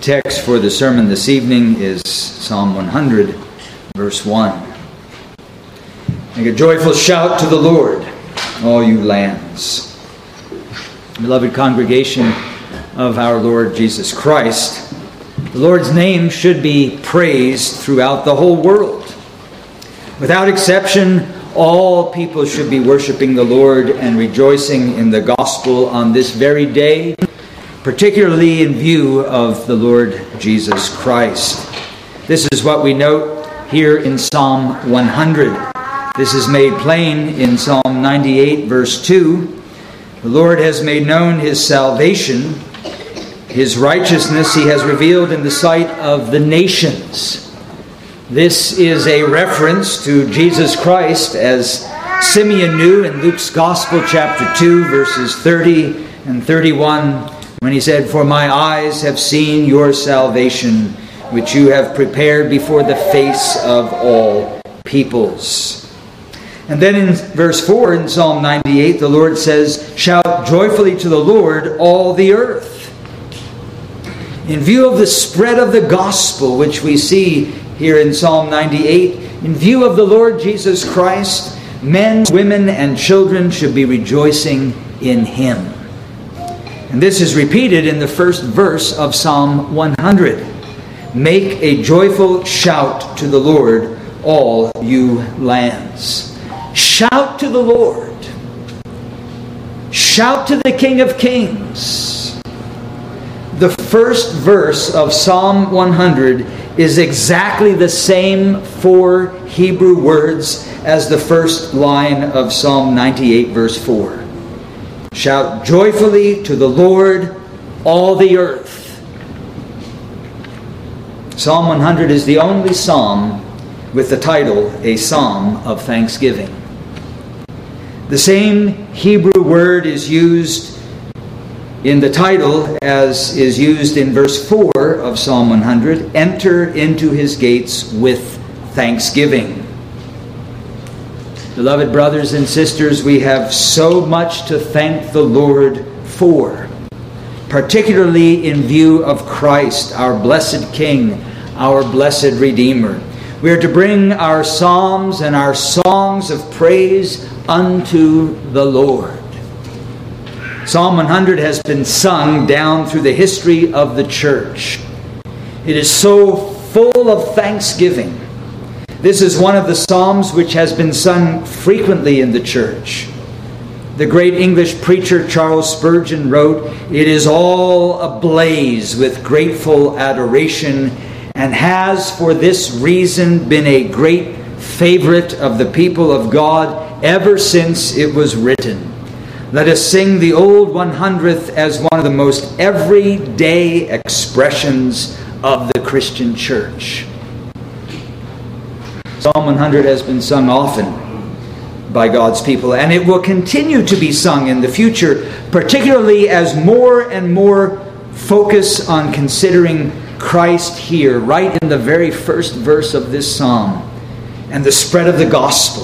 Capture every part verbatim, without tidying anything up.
text for the sermon this evening is Psalm one hundred, verse one. Make a joyful shout to the Lord, all you lands. Beloved congregation of our Lord Jesus Christ, the Lord's name should be praised throughout the whole world. Without exception, all people should be worshiping the Lord and rejoicing in the gospel on this very day, particularly in view of the Lord Jesus Christ. This is what we note here in Psalm one hundred. This is made plain in Psalm ninety-eight, verse two. The Lord has made known his salvation. His righteousness he has revealed in the sight of the nations. This is a reference to Jesus Christ, as Simeon knew in Luke's Gospel, chapter two, verses thirty and thirty-one, when he said, "For my eyes have seen your salvation, which you have prepared before the face of all peoples." And then in verse four in Psalm ninety-eight, the Lord says, "Shout joyfully to the Lord, all the earth." In view of the spread of the gospel, which we see here in Psalm ninety-eight, in view of the Lord Jesus Christ, men, women, and children should be rejoicing in him. And this is repeated in the first verse of Psalm one hundred. Make a joyful shout to the Lord, all you lands. Shout to the Lord. Shout to the King of Kings. The first verse of Psalm one hundred is exactly the same four Hebrew words as the first line of Psalm ninety-eight, verse four. Shout joyfully to the Lord, all the earth. Psalm one hundred is the only psalm with the title, A Psalm of Thanksgiving. The same Hebrew word is used in the title as is used in verse four of Psalm one hundred, enter into his gates with thanksgiving. Beloved brothers and sisters, we have so much to thank the Lord for, particularly in view of Christ, our blessed King, our blessed Redeemer. We are to bring our psalms and our songs of praise unto the Lord. Psalm one hundred has been sung down through the history of the church. It is so full of thanksgiving. This is one of the psalms which has been sung frequently in the church. The great English preacher Charles Spurgeon wrote, "It is all ablaze with grateful adoration, and has for this reason been a great favorite of the people of God ever since it was written. Let us sing the old one hundredth as one of the most everyday expressions of the Christian church." Psalm one hundred has been sung often by God's people, and it will continue to be sung in the future, particularly as more and more focus on considering Christ here, right in the very first verse of this psalm, and the spread of the gospel.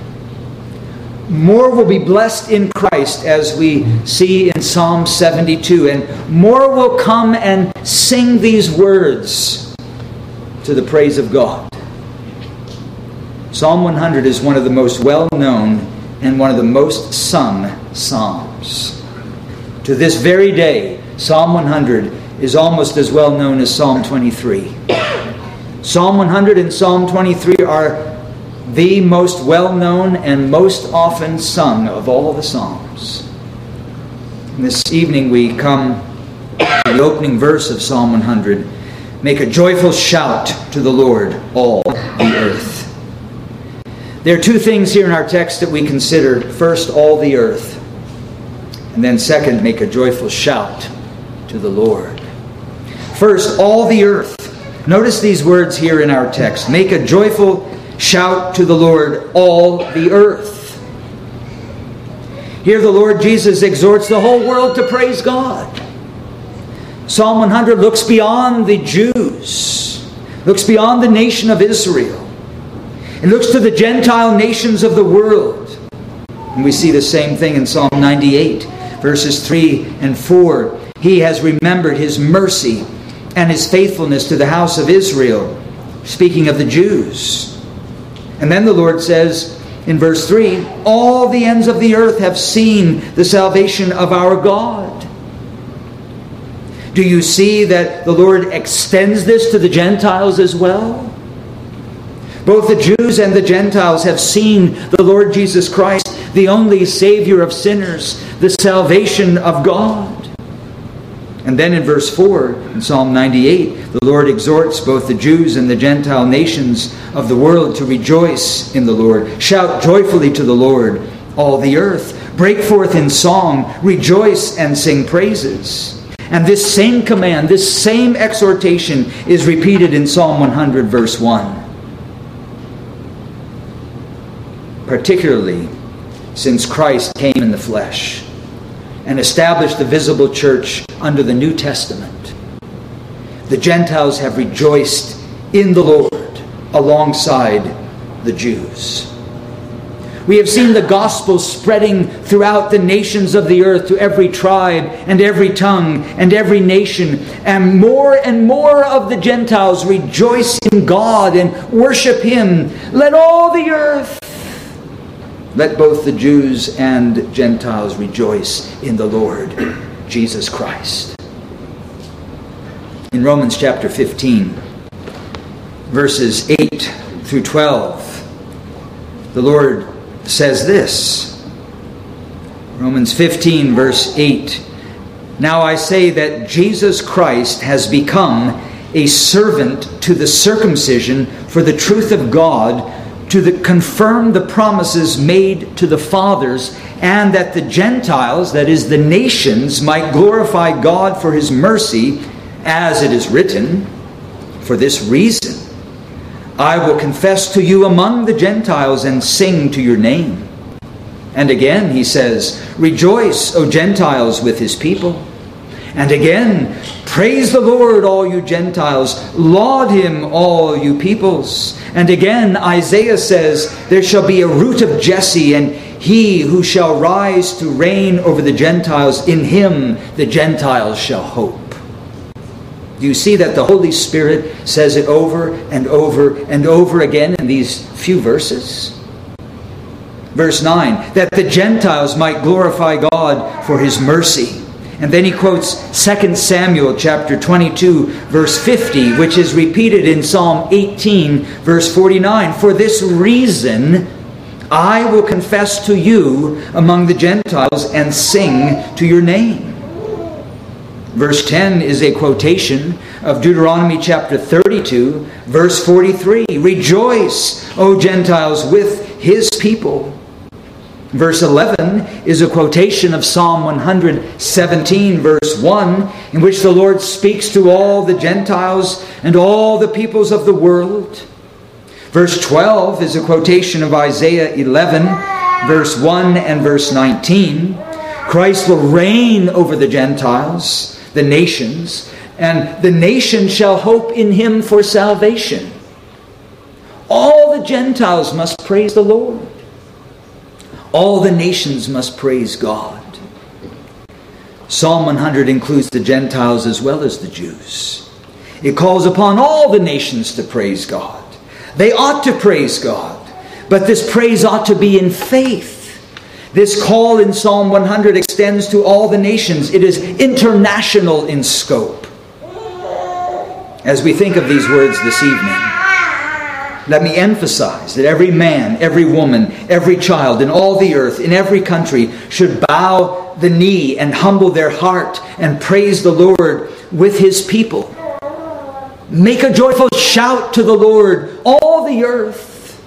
More will be blessed in Christ, as we see in Psalm seventy-two, and more will come and sing these words to the praise of God. Psalm one hundred is one of the most well-known and one of the most sung psalms. To this very day, Psalm one hundred is almost as well known as Psalm twenty-three. Psalm one hundred and Psalm twenty-three are the most well-known and most often sung of all the psalms. And this evening we come to the opening verse of Psalm one hundred. Make a joyful shout to the Lord, all the earth. There are two things here in our text that we consider. First, all the earth. And then second, make a joyful shout to the Lord. First, all the earth. Notice these words here in our text. Make a joyful shout to the Lord, all the earth. Here the Lord Jesus exhorts the whole world to praise God. Psalm one hundred looks beyond the Jews, looks beyond the nation of Israel. It looks to the Gentile nations of the world. And we see the same thing in Psalm ninety-eight, verses three and four. He has remembered his mercy and his faithfulness to the house of Israel, speaking of the Jews. And then the Lord says in verse three, all the ends of the earth have seen the salvation of our God. Do you see that the Lord extends this to the Gentiles as well? Both the Jews and the Gentiles have seen the Lord Jesus Christ, the only Savior of sinners, the salvation of God. And then in verse four, in Psalm ninety-eight, the Lord exhorts both the Jews and the Gentile nations of the world to rejoice in the Lord. Shout joyfully to the Lord, all the earth. Break forth in song, rejoice and sing praises. And this same command, this same exhortation is repeated in Psalm one hundred, verse one. Particularly since Christ came in the flesh and established the visible church under the New Testament, the Gentiles have rejoiced in the Lord alongside the Jews. We have seen the gospel spreading throughout the nations of the earth to every tribe and every tongue and every nation. And more and more of the Gentiles rejoice in God and worship Him. Let all the earth, let both the Jews and Gentiles rejoice in the Lord Jesus Christ. In Romans chapter fifteen, verses eight through twelve, the Lord says this. Romans fifteen, verse eight. Now I say that Jesus Christ has become a servant to the circumcision for the truth of God, to the, confirm the promises made to the fathers, and that the Gentiles, that is the nations, might glorify God for His mercy, as it is written, for this reason I will confess to you among the Gentiles and sing to your name. And again he says, rejoice, O Gentiles, with His people. And again, praise the Lord, all you Gentiles. Laud Him, all you peoples. And again, Isaiah says, there shall be a root of Jesse, and he who shall rise to reign over the Gentiles, in him the Gentiles shall hope. Do you see that the Holy Spirit says it over and over and over again in these few verses? Verse nine, that the Gentiles might glorify God for His mercy. And then he quotes Second Samuel chapter twenty-two, verse fifty, which is repeated in Psalm eighteen, verse forty-nine. For this reason I will confess to you among the Gentiles and sing to your name. Verse ten is a quotation of Deuteronomy chapter thirty-two, verse forty-three. Rejoice, O Gentiles, with His people. Verse eleven is a quotation of Psalm one hundred seventeen, verse one, in which the Lord speaks to all the Gentiles and all the peoples of the world. Verse twelve is a quotation of Isaiah eleven, verse one and verse nineteen. Christ will reign over the Gentiles, the nations, and the nation shall hope in Him for salvation. All the Gentiles must praise the Lord. All the nations must praise God. Psalm one hundred includes the Gentiles as well as the Jews. It calls upon all the nations to praise God. They ought to praise God, but this praise ought to be in faith. This call in Psalm one hundred extends to all the nations. It is international in scope. As we think of these words this evening, let me emphasize that every man, every woman, every child in all the earth, in every country, should bow the knee and humble their heart and praise the Lord with His people. Make a joyful shout to the Lord, all the earth.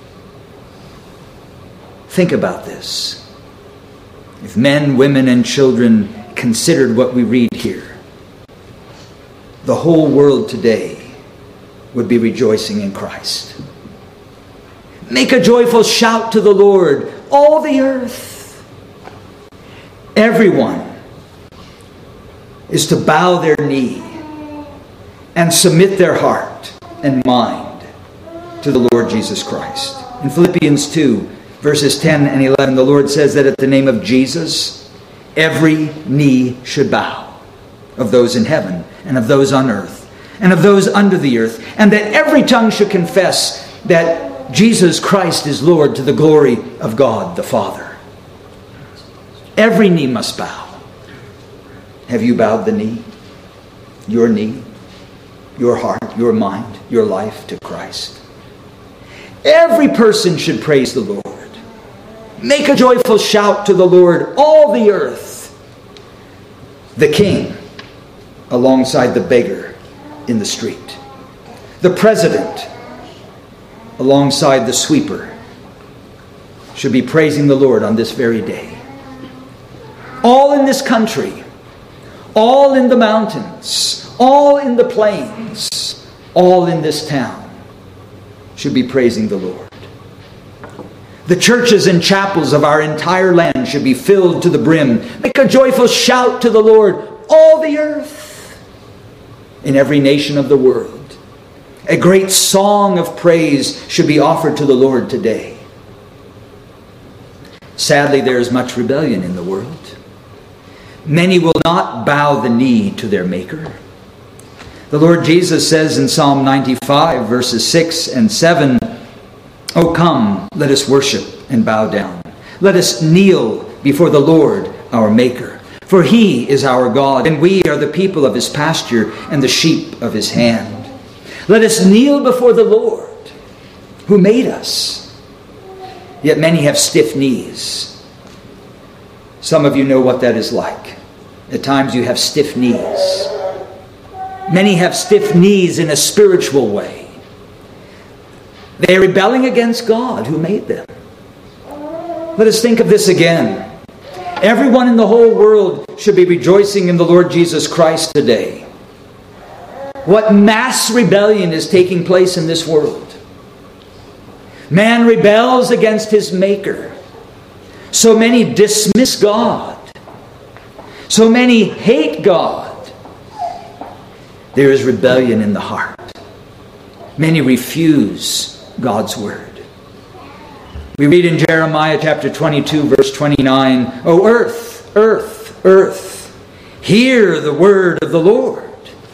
Think about this. If men, women, and children considered what we read here, the whole world today would be rejoicing in Christ. Make a joyful shout to the Lord, all the earth. Everyone is to bow their knee and submit their heart and mind to the Lord Jesus Christ. In Philippians two, verses ten and eleven, the Lord says that at the name of Jesus, every knee should bow, of those in heaven and of those on earth and of those under the earth, and that every tongue should confess that Jesus Christ is Lord, to the glory of God the Father. Every knee must bow. Have you bowed the knee? Your knee, your heart, your mind, your life to Christ? Every person should praise the Lord. Make a joyful shout to the Lord, all the earth. The king alongside the beggar in the street. The president alongside the sweeper should be praising the Lord on this very day. All in this country, all in the mountains, all in the plains, all in this town should be praising the Lord. The churches and chapels of our entire land should be filled to the brim. Make a joyful shout to the Lord, all the earth, in every nation of the world. A great song of praise should be offered to the Lord today. Sadly, there is much rebellion in the world. Many will not bow the knee to their Maker. The Lord Jesus says in Psalm ninety-five, verses six and seven, "O come, let us worship and bow down. Let us kneel before the Lord our Maker. For He is our God, and we are the people of His pasture and the sheep of His hand. Let us kneel before the Lord, who made us." Yet many have stiff knees. Some of you know what that is like. At times you have stiff knees. Many have stiff knees in a spiritual way. They are rebelling against God who made them. Let us think of this again. Everyone in the whole world should be rejoicing in the Lord Jesus Christ today. What mass rebellion is taking place in this world? Man rebels against his Maker. So many dismiss God. So many hate God. There is rebellion in the heart. Many refuse God's word. We read in Jeremiah chapter twenty-two, verse twenty-nine, "O earth, earth, earth, hear the word of the Lord."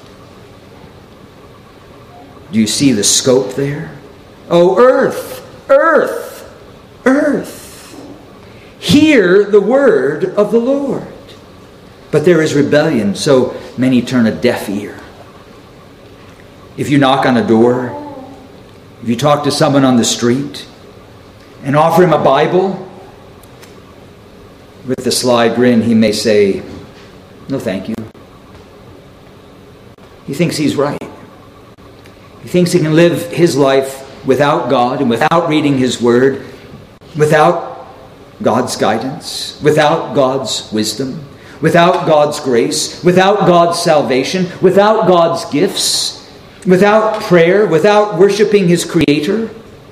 Do you see the scope there? "O earth, earth, earth, hear the word of the Lord." But there is rebellion, so many turn a deaf ear. If you knock on a door, if you talk to someone on the street and offer him a Bible, with a sly grin he may say, "No thank you." He thinks he's right. He thinks he can live his life without God and without reading His Word, without God's guidance, without God's wisdom, without God's grace, without God's salvation, without God's gifts, without prayer, without worshiping his Creator.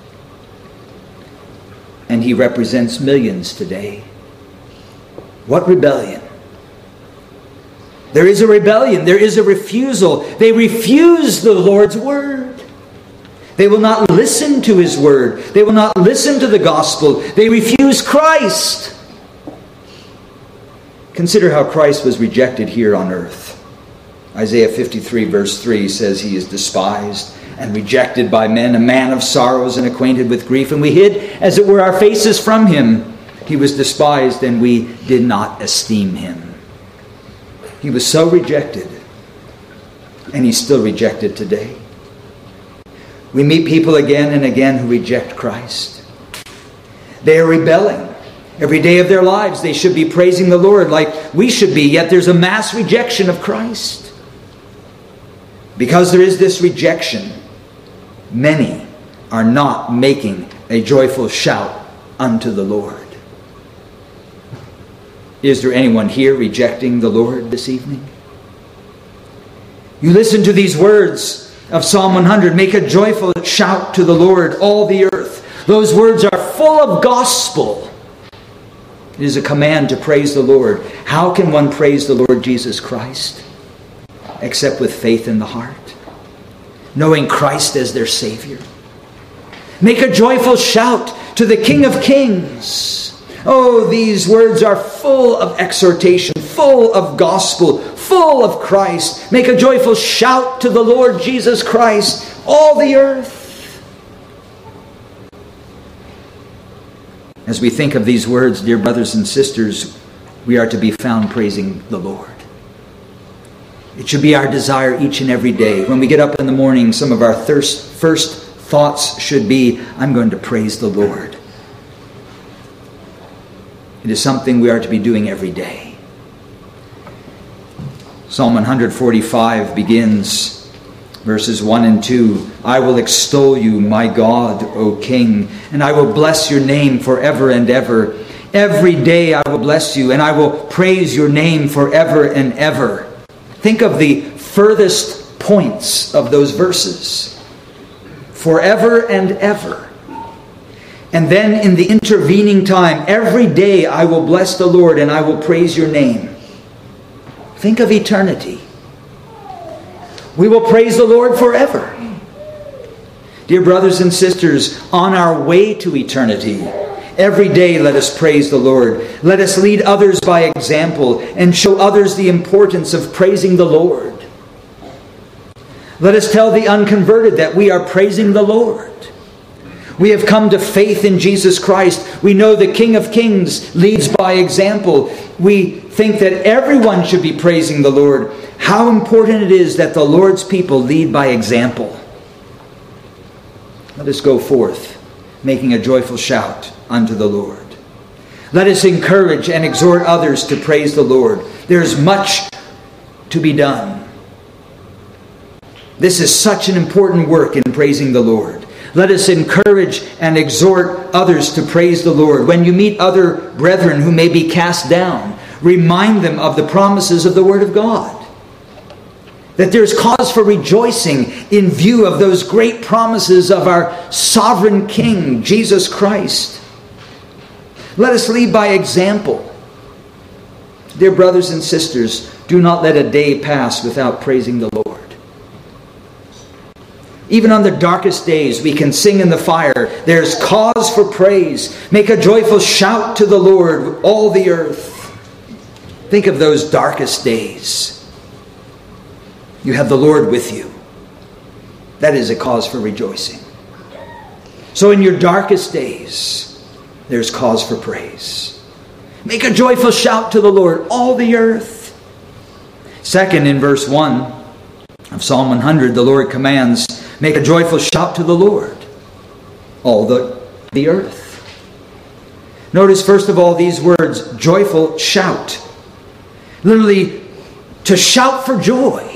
And he represents millions today. What rebellion! There is a rebellion. There is a refusal. They refuse the Lord's word. They will not listen to His word. They will not listen to the gospel. They refuse Christ. Consider how Christ was rejected here on earth. Isaiah fifty-three verse three says He is despised and rejected by men, a man of sorrows and acquainted with grief. And we hid, as it were, our faces from Him. He was despised and we did not esteem Him. He was so rejected, and He's still rejected today. We meet people again and again who reject Christ. They are rebelling. Every day of their lives they should be praising the Lord like we should be, yet there's a mass rejection of Christ. Because there is this rejection, many are not making a joyful shout unto the Lord. Is there anyone here rejecting the Lord this evening? You listen to these words of Psalm one hundred. Make a joyful shout to the Lord, all the earth. Those words are full of gospel. It is a command to praise the Lord. How can one praise the Lord Jesus Christ? Except with faith in the heart. Knowing Christ as their Savior. Make a joyful shout to the King of Kings. Oh, these words are full of exhortation, full of gospel, full full of Christ. Make a joyful shout to the Lord Jesus Christ, all the earth. As we think of these words, dear brothers and sisters, we are to be found praising the Lord. It should be our desire each and every day. When we get up in the morning, some of our thirst, first thoughts should be, I'm going to praise the Lord. It is something we are to be doing every day. Psalm one forty-five begins, verses one and two. I will extol you, my God, O King, and I will bless your name forever and ever. Every day I will bless you, and I will praise your name forever and ever. Think of the furthest points of those verses. Forever and ever. And then in the intervening time, every day I will bless the Lord and I will praise your name. Think of eternity. We will praise the Lord forever. Dear brothers and sisters, on our way to eternity, every day let us praise the Lord. Let us lead others by example and show others the importance of praising the Lord. Let us tell the unconverted that we are praising the Lord. We have come to faith in Jesus Christ. We know the King of Kings leads by example. We think that everyone should be praising the Lord. How important it is that the Lord's people lead by example. Let us go forth, making a joyful shout unto the Lord. Let us encourage and exhort others to praise the Lord. There is much to be done. This is such an important work in praising the Lord. Let us encourage and exhort others to praise the Lord. When you meet other brethren who may be cast down, remind them of the promises of the Word of God. That there's cause for rejoicing in view of those great promises of our sovereign King, Jesus Christ. Let us lead by example. Dear brothers and sisters, do not let a day pass without praising the Lord. Even on the darkest days, we can sing in the fire. There's cause for praise. Make a joyful shout to the Lord, all the earth. Think of those darkest days. You have the Lord with you. That is a cause for rejoicing. So in your darkest days, there's cause for praise. Make a joyful shout to the Lord, all the earth. Second, in verse one of Psalm one hundred, the Lord commands, make a joyful shout to the Lord, all the, the earth. Notice first of all these words, joyful shout. Literally, to shout for joy.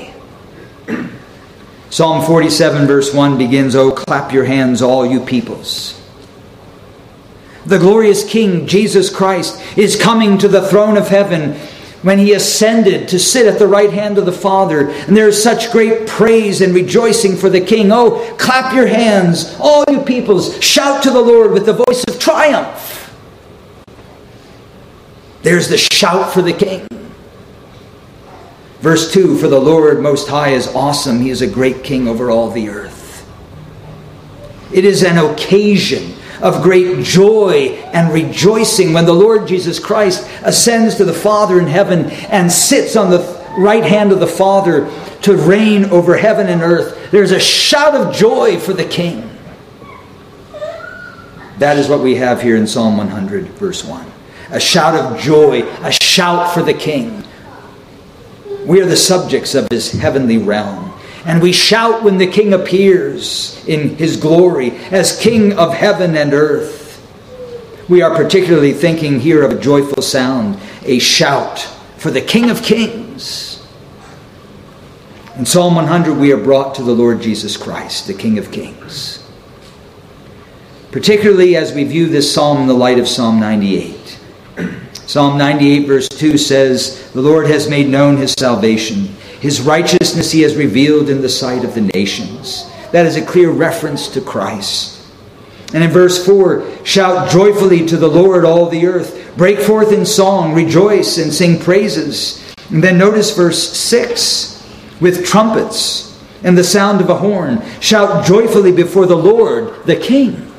Psalm forty-seven verse one begins, oh, clap your hands, all you peoples. The glorious King, Jesus Christ, is coming to the throne of heaven when he ascended to sit at the right hand of the Father. And there is such great praise and rejoicing for the King. Oh, clap your hands, all you peoples. Shout to the Lord with the voice of triumph. There's the shout for the King. Verse two, for the Lord Most High is awesome. He is a great King over all the earth. It is an occasion of great joy and rejoicing when the Lord Jesus Christ ascends to the Father in heaven and sits on the right hand of the Father to reign over heaven and earth. There's a shout of joy for the King. That is what we have here in Psalm one hundred, verse one. A shout of joy, a shout for the King. We are the subjects of His heavenly realm. And we shout when the King appears in His glory as King of heaven and earth. We are particularly thinking here of a joyful sound, a shout for the King of Kings. In Psalm one hundred, we are brought to the Lord Jesus Christ, the King of Kings. Particularly as we view this psalm in the light of Psalm ninety-eight. Psalm ninety-eight verse two says, the Lord has made known His salvation. His righteousness He has revealed in the sight of the nations. That is a clear reference to Christ. And in verse four, shout joyfully to the Lord, all the earth. Break forth in song, rejoice and sing praises. And then notice verse six, with trumpets and the sound of a horn. Shout joyfully before the Lord, the King.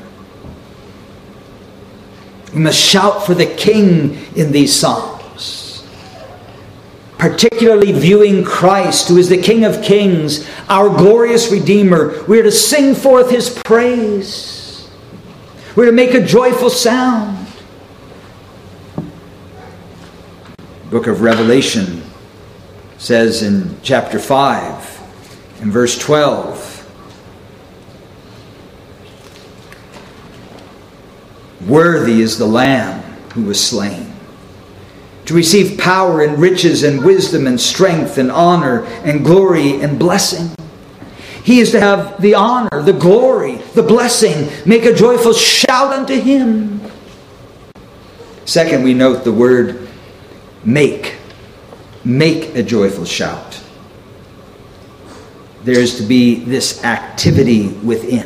We must shout for the King in these psalms. particularly viewing Christ, who is the King of Kings, our glorious Redeemer. We are to sing forth His praise. We're to make a joyful sound. The book of Revelation says in chapter five, in verse twelve, "Worthy is the Lamb who was slain, to receive power and riches and wisdom and strength and honor and glory and blessing." He is to have the honor, the glory, the blessing. Make a joyful shout unto Him. Second, we note the word make. Make a joyful shout. There is to be this activity within.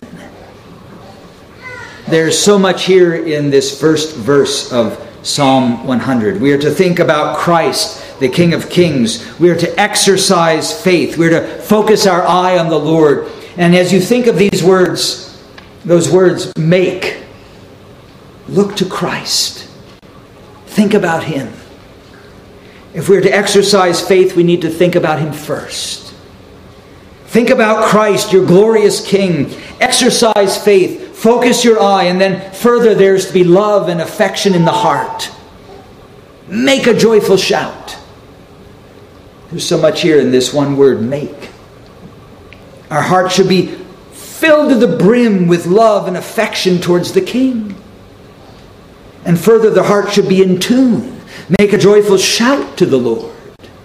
There's so much here in this first verse of Psalm one hundred. We are to think about Christ, the King of Kings. We are to exercise faith. We are to focus our eye on the Lord. And as you think of these words, those words, make, look to Christ. Think about Him. If we are to exercise faith, we need to think about Him first. Think about Christ, your glorious King. Exercise faith. Focus your eye, and then further there's to be love and affection in the heart. Make a joyful shout. There's so much here in this one word, make. Our heart should be filled to the brim with love and affection towards the King. And further, the heart should be in tune. Make a joyful shout to the Lord.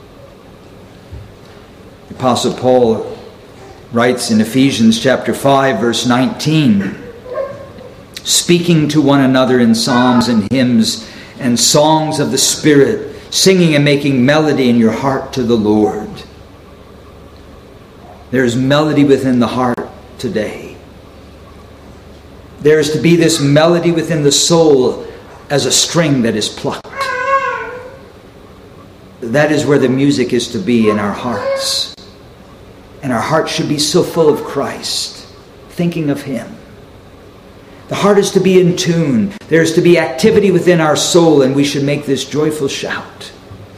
The Apostle Paul writes in Ephesians chapter five, verse nineteen, "Speaking to one another in psalms and hymns and songs of the Spirit, singing and making melody in your heart to the Lord." There is melody within the heart today. There is to be this melody within the soul as a string that is plucked. That is where the music is to be, in our hearts. And our hearts should be so full of Christ, thinking of Him. The heart is to be in tune. There is to be activity within our soul, and we should make this joyful shout.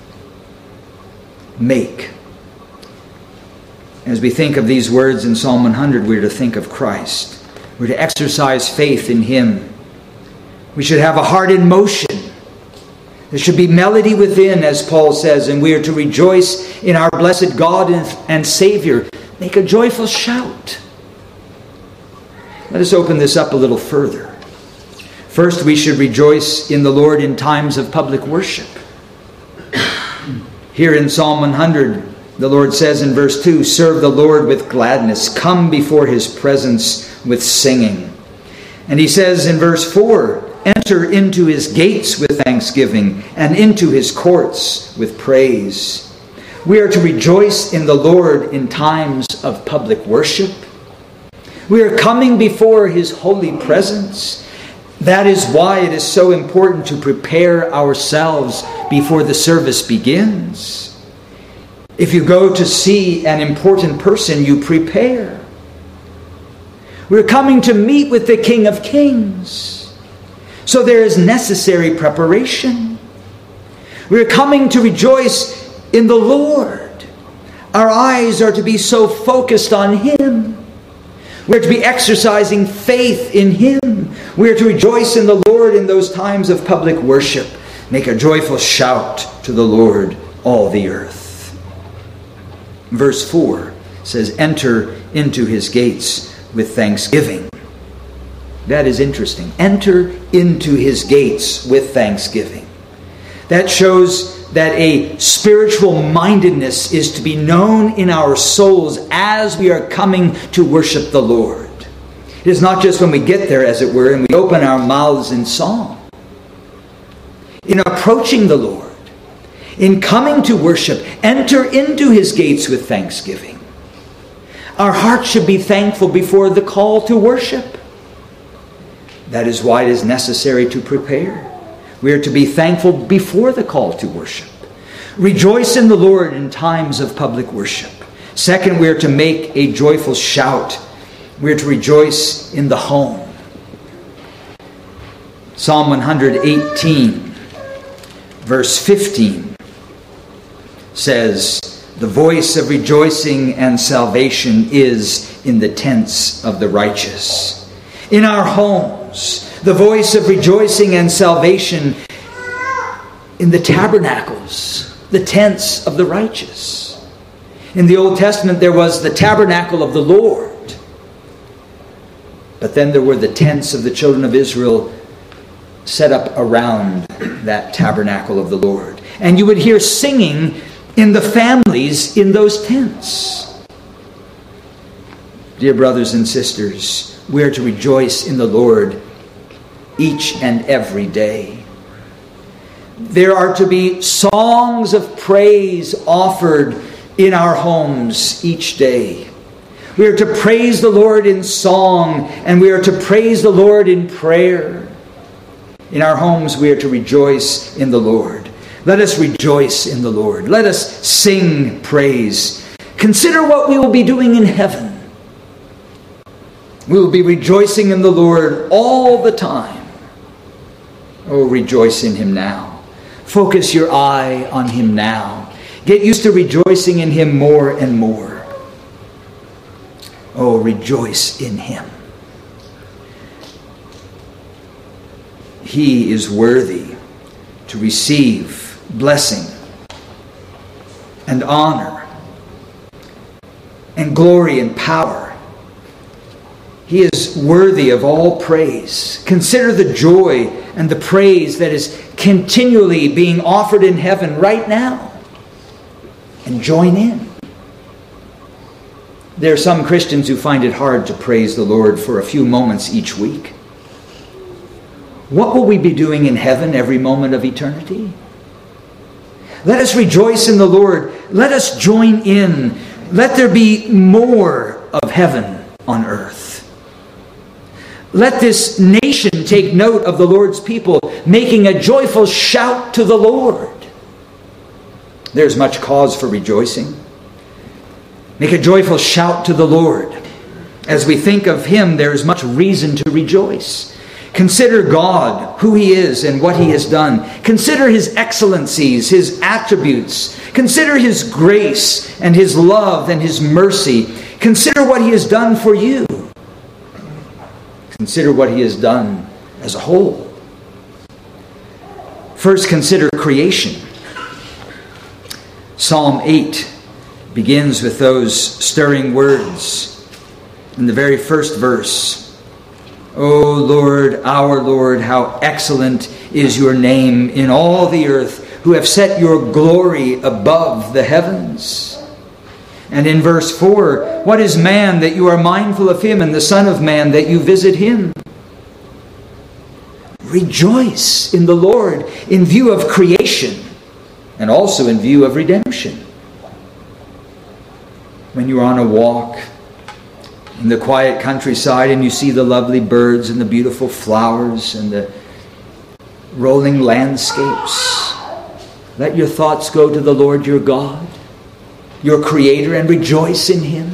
Make. As we think of these words in Psalm one hundred, we're to think of Christ. We're to exercise faith in Him. We should have a heart in motion. There should be melody within, as Paul says, and we are to rejoice in our blessed God and Savior. Make a joyful shout. Let us open this up a little further. First, we should rejoice in the Lord in times of public worship. Here in Psalm one hundred, the Lord says in verse two, "Serve the Lord with gladness. Come before His presence with singing." And He says in verse four, "Enter into His gates with thanksgiving and into His courts with praise." We are to rejoice in the Lord in times of public worship. We are coming before His holy presence. That is why it is so important to prepare ourselves before the service begins. If you go to see an important person, you prepare. We're coming to meet with the King of Kings. So there is necessary preparation. We're coming to rejoice in the Lord. Our eyes are to be so focused on Him. We're to be exercising faith in Him. We're to rejoice in the Lord in those times of public worship. Make a joyful shout to the Lord, all the earth. Verse four says, "Enter into His gates with thanksgiving." That is interesting. Enter into His gates with thanksgiving. That shows that a spiritual mindedness is to be known in our souls as we are coming to worship the Lord. It is not just when we get there, as it were, and we open our mouths in song. In approaching the Lord, in coming to worship, enter into His gates with thanksgiving. Our hearts should be thankful before the call to worship. That is why it is necessary to prepare. We are to be thankful before the call to worship. Rejoice in the Lord in times of public worship. Second, we are to make a joyful shout. We are to rejoice in the home. Psalm one hundred eighteen, verse fifteen. says, "The voice of rejoicing and salvation is in the tents of the righteous." In our homes, the voice of rejoicing and salvation in the tabernacles, the tents of the righteous. In the Old Testament, there was the tabernacle of the Lord. But then there were the tents of the children of Israel set up around that tabernacle of the Lord. And you would hear singing in the families in those tents. Dear brothers and sisters, we are to rejoice in the Lord each and every day. There are to be songs of praise offered in our homes each day. We are to praise the Lord in song, and we are to praise the Lord in prayer. In our homes, we are to rejoice in the Lord. Let us rejoice in the Lord. Let us sing praise. Consider what we will be doing in heaven. We will be rejoicing in the Lord all the time. Oh, rejoice in Him now. Focus your eye on Him now. Get used to rejoicing in Him more and more. Oh, rejoice in Him. He is worthy to receive blessing and honor and glory and power. He is worthy of all praise. Consider the joy and the praise that is continually being offered in heaven right now, and join in. There are some Christians who find it hard to praise the Lord for a few moments each week. What will we be doing in heaven every moment of eternity? Let us rejoice in the Lord. Let us join in. Let there be more of heaven on earth. Let this nation take note of the Lord's people, making a joyful shout to the Lord. There's much cause for rejoicing. Make a joyful shout to the Lord. As we think of Him, there is much reason to rejoice. Consider God, who He is and what He has done. Consider His excellencies, His attributes. Consider His grace and His love and His mercy. Consider what He has done for you. Consider what He has done as a whole. First, consider creation. Psalm eight begins with those stirring words in the very first verse. O Lord, our Lord, how excellent is your name in all the earth, who have set your glory above the heavens. And in verse four, what is man that you are mindful of him, and the Son of Man that you visit him? Rejoice in the Lord in view of creation and also in view of redemption. When you're on a walk in the quiet countryside and you see the lovely birds and the beautiful flowers and the rolling landscapes, let your thoughts go to the Lord your God, your Creator, and rejoice in Him.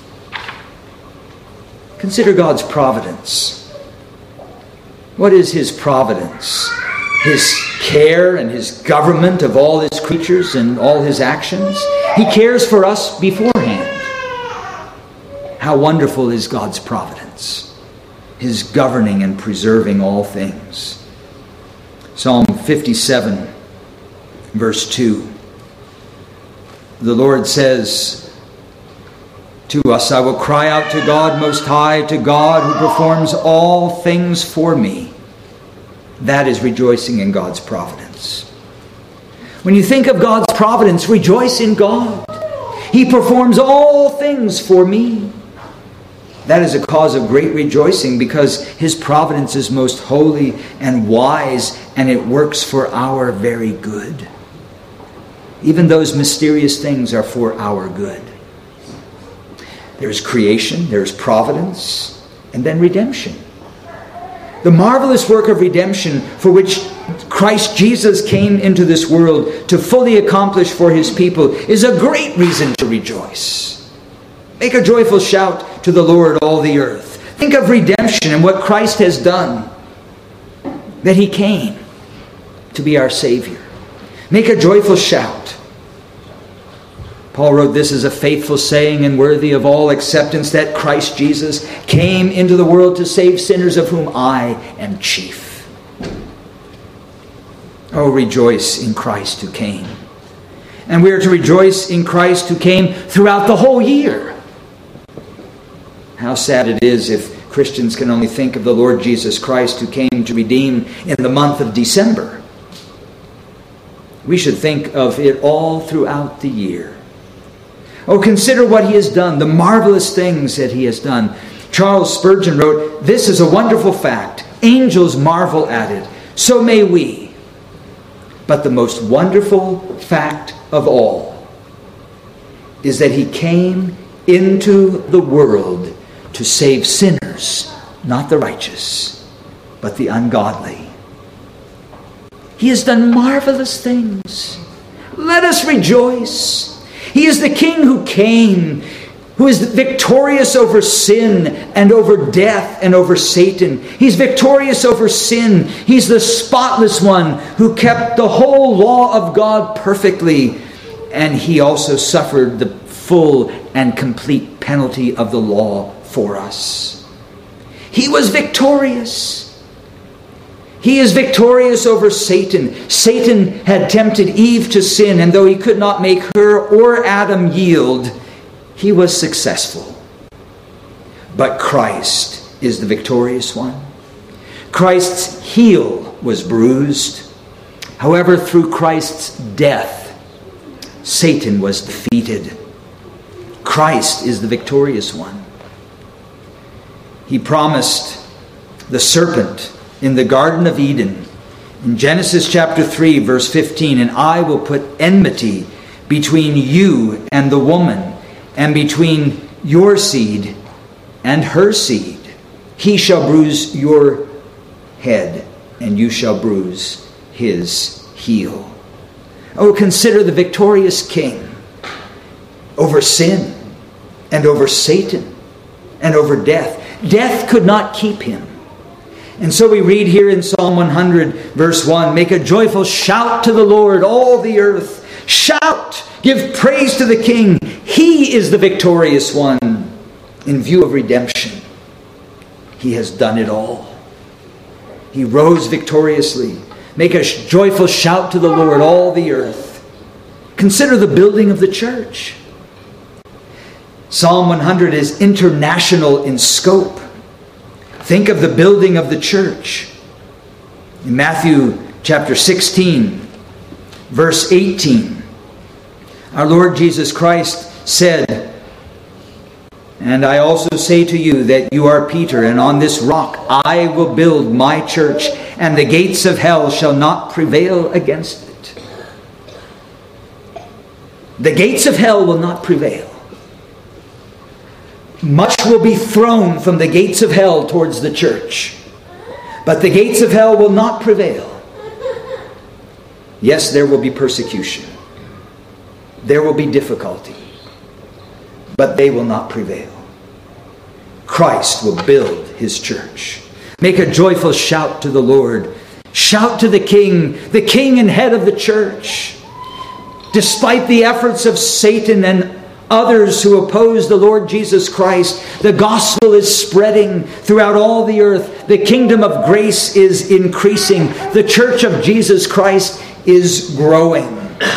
Consider God's providence. What is His providence? His care and His government of all His creatures and all His actions. He cares for us beforehand. How wonderful is God's providence, His governing and preserving all things. Psalm fifty-seven, verse two. The Lord says to us, I will cry out to God Most High, to God who performs all things for me. That is rejoicing in God's providence. When you think of God's providence, rejoice in God. He performs all things for me. That is a cause of great rejoicing, because His providence is most holy and wise, and it works for our very good. Even those mysterious things are for our good. There's creation, there's providence, and then redemption. The marvelous work of redemption for which Christ Jesus came into this world to fully accomplish for His people is a great reason to rejoice. Make a joyful shout to the Lord, all the earth. Think of redemption and what Christ has done, that He came to be our Savior. Make a joyful shout. Paul wrote, "This is a faithful saying and worthy of all acceptance, that Christ Jesus came into the world to save sinners, of whom I am chief." Oh, rejoice in Christ who came. And we are to rejoice in Christ who came throughout the whole year. How sad it is if Christians can only think of the Lord Jesus Christ who came to redeem in the month of December. We should think of it all throughout the year. Oh, consider what he has done, the marvelous things that he has done. Charles Spurgeon wrote, "This is a wonderful fact. Angels marvel at it. So may we. But the most wonderful fact of all is that he came into the world to save sinners, not the righteous, but the ungodly." He has done marvelous things. Let us rejoice. He is the King who came, who is victorious over sin and over death and over Satan. He's victorious over sin. He's the spotless one who kept the whole law of God perfectly. And he also suffered the full and complete penalty of the law for us. He was victorious. He is victorious over Satan. Satan had tempted Eve to sin, and though he could not make her or Adam yield, he was successful. But Christ is the victorious one. Christ's heel was bruised. However, through Christ's death, Satan was defeated. Christ is the victorious one. He promised the serpent in the Garden of Eden, in Genesis chapter three, verse fifteen, "And I will put enmity between you and the woman, and between your seed and her seed. He shall bruise your head, and you shall bruise his heel." Oh, consider the victorious King over sin and over Satan and over death. Death could not keep him. And so we read here in Psalm one hundred, verse one, "Make a joyful shout to the Lord, all the earth. Shout, give praise to the King. He is the victorious one." In view of redemption, he has done it all. He rose victoriously. Make a joyful shout to the Lord, all the earth. Consider the building of the church. Psalm one hundred is international in scope. Think of the building of the church. In Matthew chapter sixteen, verse eighteen, our Lord Jesus Christ said, "And I also say to you that you are Peter, and on this rock I will build my church, and the gates of hell shall not prevail against it." The gates of hell will not prevail. Much will be thrown from the gates of hell towards the church, but the gates of hell will not prevail. Yes, there will be persecution. There will be difficulty, but they will not prevail. Christ will build his church. Make a joyful shout to the Lord. Shout to the King, the King and head of the church. Despite the efforts of Satan and others who oppose the Lord Jesus Christ, the gospel is spreading throughout all the earth. The kingdom of grace is increasing. The church of Jesus Christ is growing,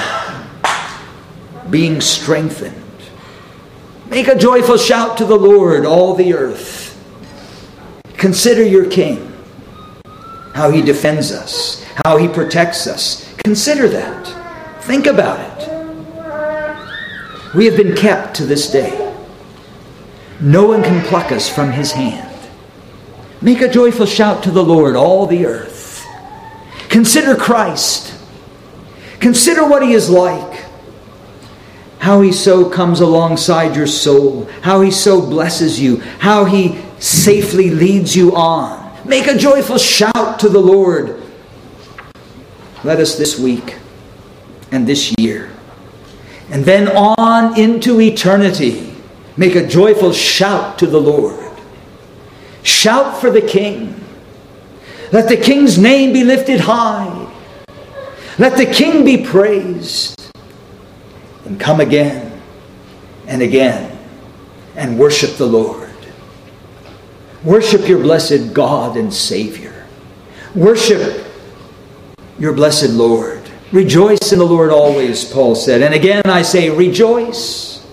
being strengthened. Make a joyful shout to the Lord, all the earth. Consider your King, how he defends us, how he protects us. Consider that. Think about it. We have been kept to this day. No one can pluck us from his hand. Make a joyful shout to the Lord, all the earth. Consider Christ. Consider what he is like. How he so comes alongside your soul. How he so blesses you. How he safely leads you on. Make a joyful shout to the Lord. Let us this week and this year, and then on into eternity, make a joyful shout to the Lord. Shout for the King. Let the King's name be lifted high. Let the King be praised. And come again and again and worship the Lord. Worship your blessed God and Savior. Worship your blessed Lord. Rejoice in the Lord always, Paul said. And again I say, rejoice.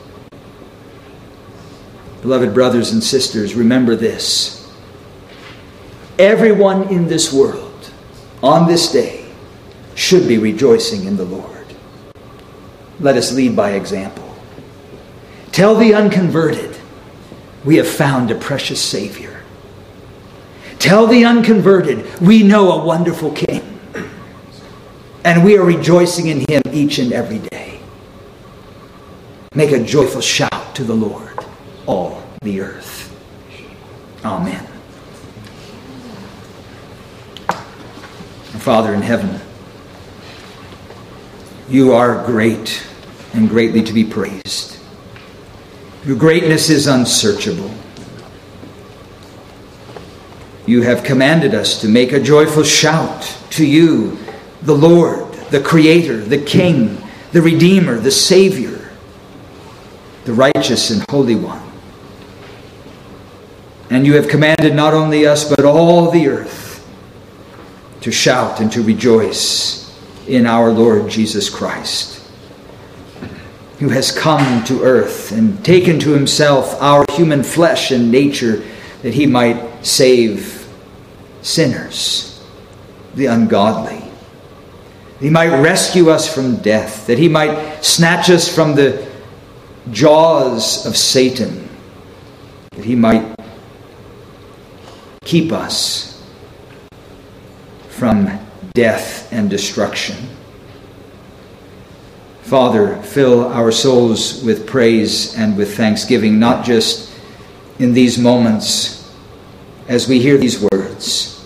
Beloved brothers and sisters, remember this. Everyone in this world, on this day, should be rejoicing in the Lord. Let us lead by example. Tell the unconverted, we have found a precious Savior. Tell the unconverted, we know a wonderful King. And we are rejoicing in Him each and every day. Make a joyful shout to the Lord, all the earth. Amen. Father in heaven, you are great and greatly to be praised. Your greatness is unsearchable. You have commanded us to make a joyful shout to you, the Lord, the Creator, the King, the Redeemer, the Savior, the righteous and Holy One. And you have commanded not only us, but all the earth to shout and to rejoice in our Lord Jesus Christ, who has come to earth and taken to himself our human flesh and nature that he might save sinners, the ungodly. That he might rescue us from death, that he might snatch us from the jaws of Satan, that he might keep us from death and destruction. Father, fill our souls with praise and with thanksgiving, not just in these moments as we hear these words,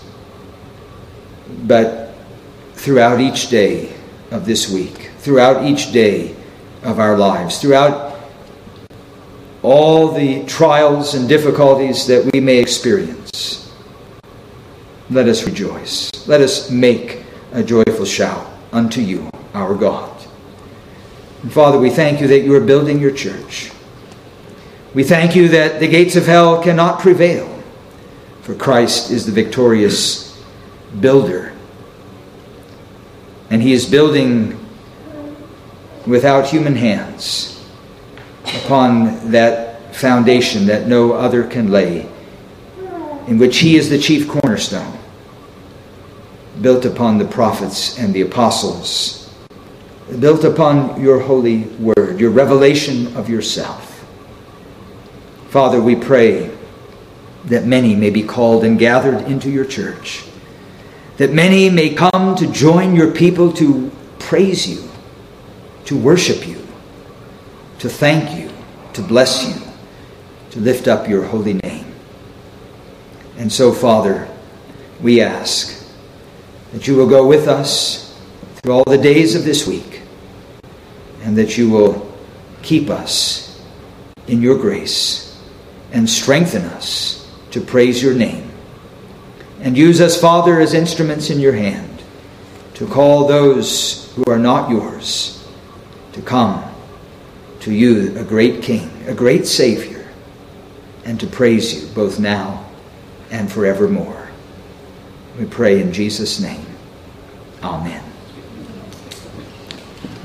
but throughout each day of this week, throughout each day of our lives, throughout all the trials and difficulties that we may experience. Let us rejoice. Let us make a joyful shout unto you, our God. And Father, we thank you that you are building your church. We thank you that the gates of hell cannot prevail, for Christ is the victorious builder. And he is building without human hands upon that foundation that no other can lay, in which he is the chief cornerstone, built upon the prophets and the apostles, built upon your holy word, your revelation of yourself. Father, we pray that many may be called and gathered into your church, that many may come to join your people to praise you, to worship you, to thank you, to bless you, to lift up your holy name. And so, Father, we ask that you will go with us through all the days of this week, and that you will keep us in your grace and strengthen us to praise your name. And use us, Father, as instruments in your hand to call those who are not yours to come to you, a great King, a great Savior, and to praise you both now and forevermore. We pray in Jesus' name. Amen.